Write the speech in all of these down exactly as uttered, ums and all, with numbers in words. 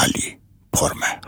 Ali Pormer.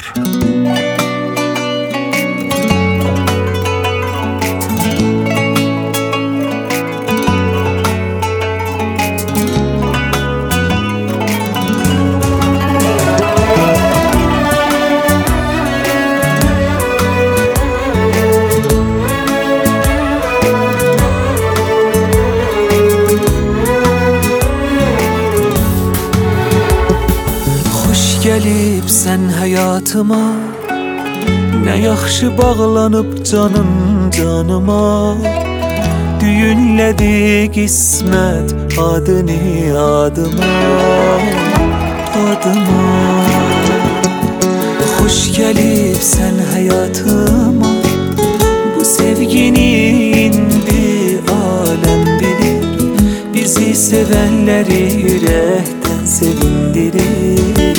Gəlib sən həyatıma, nə yaxşı bağlanıb canın canıma. Düyünlədi qismət adını adıma, adıma. Xoş gəlib sən həyatıma, bu sevgini indi aləm bilir. Bizi sevənləri ürəkdən sevindirir,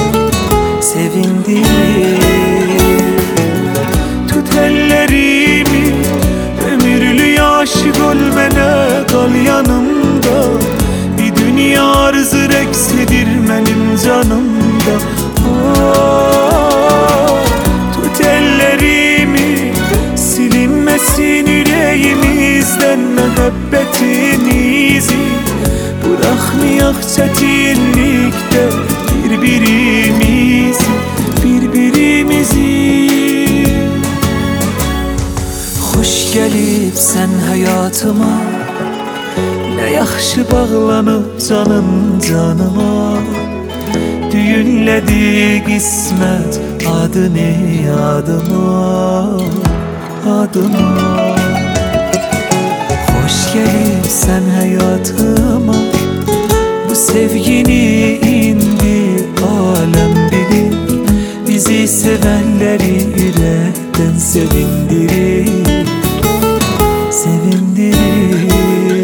sevindirir. Tut ellerimi, ömürlü aşık ol mənə, qal yanımda. Bir dünya arzu rəqsidir mənim canımda. Oh, tut ellerimi, silinməsin ürəyimizdən məhəbbətin izi. Bırakmayak çətinlikdə birbirimizi, birbirimizi. Xoş gəlib sən həyatıma, nə yaxşı bağlanıb canım canıma. Düyünlədi qismət adını adıma, adıma. Xoş gəlib sən həyatıma, bu sevgini indi aləm bilir. Bizi sevənləri ürəkdən sevindirir, sevindirir.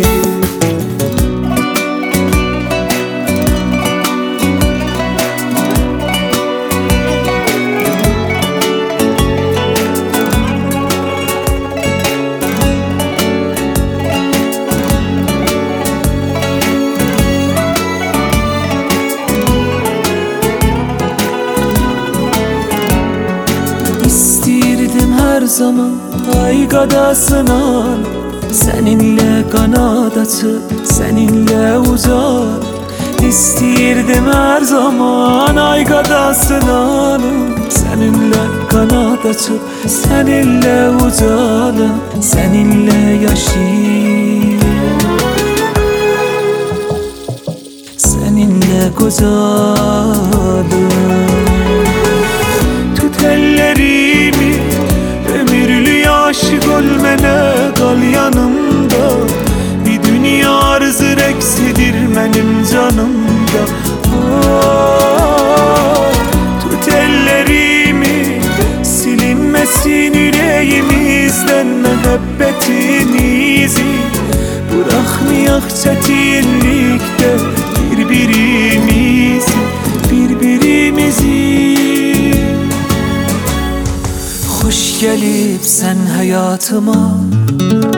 Her zaman ay qadasınan, seninle kanat açıp seninle uzak. İstirdim her zaman ay qadasınan, seninle kanat açıp seninle uzalım, seninle yaşayayım, seninle kocalım. Tut ellerimi, ömürlü aşık ol mənə, qal yanımda. Bir dünya arzu rəqsidir mənim canımda. Oh, tut ellerimi, silinməsin ürəyimizdən məhəbbətin izi. Bırakmayak çətinlikdə birbirimizi, birbirimizi. Xoş gəlib sən həyatıma,